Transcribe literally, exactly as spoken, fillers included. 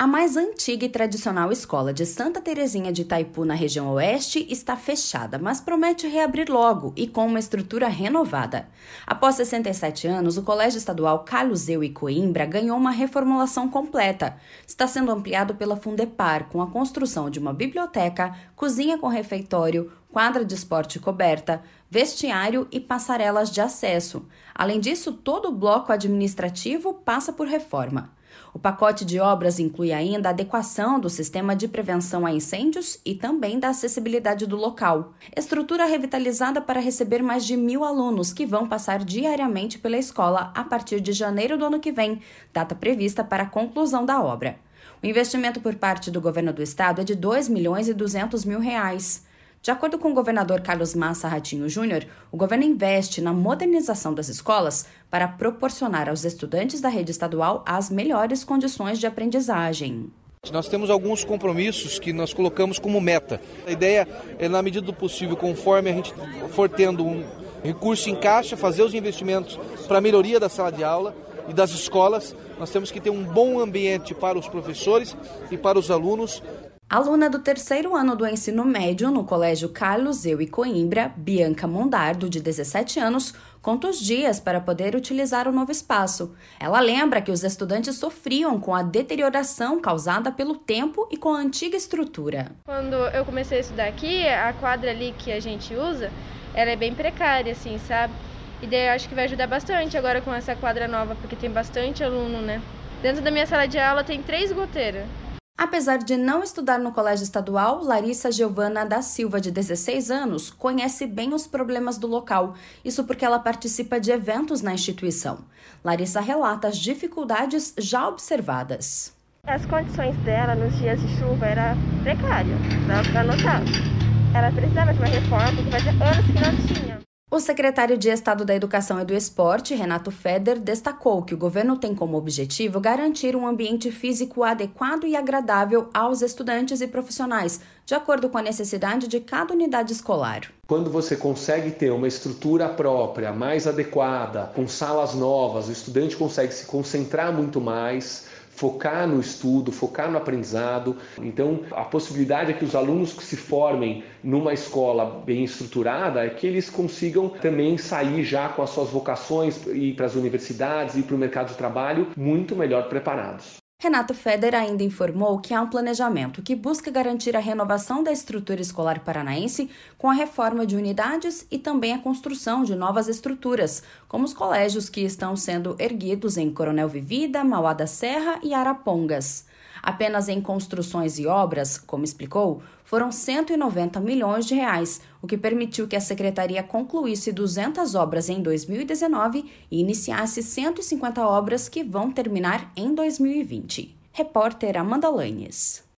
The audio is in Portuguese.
A mais antiga e tradicional escola de Santa Terezinha de Itaipu, na região oeste, está fechada, mas promete reabrir logo e com uma estrutura renovada. Após sessenta e sete anos, o Colégio Estadual Carlos Eu e Coimbra ganhou uma reformulação completa. Está sendo ampliado pela Fundepar, com a construção de uma biblioteca, cozinha com refeitório, quadra de esporte coberta, vestiário e passarelas de acesso. Além disso, todo o bloco administrativo passa por reforma. O pacote de obras inclui ainda a adequação do sistema de prevenção a incêndios e também da acessibilidade do local. Estrutura revitalizada para receber mais de mil alunos que vão passar diariamente pela escola a partir de janeiro do ano que vem, data prevista para a conclusão da obra. O investimento por parte do governo do estado é de dois milhões e duzentos mil reais. De acordo com o governador Carlos Massa Ratinho Júnior, o governo investe na modernização das escolas para proporcionar aos estudantes da rede estadual as melhores condições de aprendizagem. Nós temos alguns compromissos que nós colocamos como meta. A ideia é, na medida do possível, conforme a gente for tendo um recurso em caixa, fazer os investimentos para a melhoria da sala de aula e das escolas. Nós temos que ter um bom ambiente para os professores e para os alunos. Aluna do terceiro ano do ensino médio no Colégio Carlos Eu e Coimbra, Bianca Mondardo, de dezessete anos, conta os dias para poder utilizar o novo espaço. Ela lembra que os estudantes sofriam com a deterioração causada pelo tempo e com a antiga estrutura. Quando eu comecei a estudar aqui, a quadra ali que a gente usa, ela é bem precária, assim, sabe? E daí eu acho que vai ajudar bastante agora com essa quadra nova, porque tem bastante aluno, né? Dentro da minha sala de aula tem três goteiras. Apesar de não estudar no colégio estadual, Larissa Giovana da Silva, de dezesseis anos, conhece bem os problemas do local. Isso porque ela participa de eventos na instituição. Larissa relata as dificuldades já observadas. As condições dela nos dias de chuva era precária, dava para notar. Ela precisava de uma reforma, porque fazia anos que não tinha. O secretário de Estado da Educação e do Esporte, Renato Feder, destacou que o governo tem como objetivo garantir um ambiente físico adequado e agradável aos estudantes e profissionais, de acordo com a necessidade de cada unidade escolar. Quando você consegue ter uma estrutura própria, mais adequada, com salas novas, o estudante consegue se concentrar muito mais, focar no estudo, focar no aprendizado. Então, a possibilidade é que os alunos que se formem numa escola bem estruturada é que eles consigam também sair já com as suas vocações, ir para as universidades, ir para o mercado de trabalho muito melhor preparados. Renato Feder ainda informou que há um planejamento que busca garantir a renovação da estrutura escolar paranaense com a reforma de unidades e também a construção de novas estruturas, como os colégios que estão sendo erguidos em Coronel Vivida, Mauá da Serra e Arapongas. Apenas em construções e obras, como explicou, foram cento e noventa milhões de reais, o que permitiu que a secretaria concluísse duzentas obras em dois mil e dezenove e iniciasse cento e cinquenta obras que vão terminar em dois mil e vinte. Repórter Amanda Lanes.